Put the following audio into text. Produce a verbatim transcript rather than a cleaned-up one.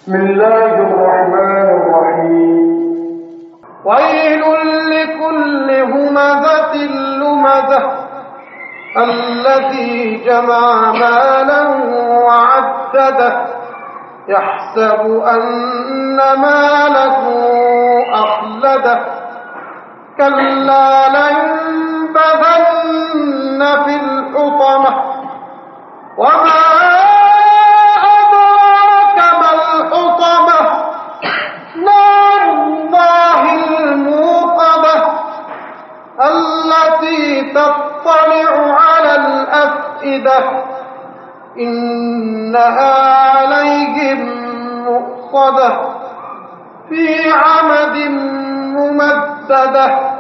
بسم الله الرحمن الرحيم ويل لكل همزة لمزة الذي جمع مالا وعدده يحسب أن ماله أخلده كلا لينبذن في الحطمة وما أدراك ما الحطمة نار الله الموقدة التي تطلع على الأفئدة إنها عليهم مؤصدة في عمد ممددة.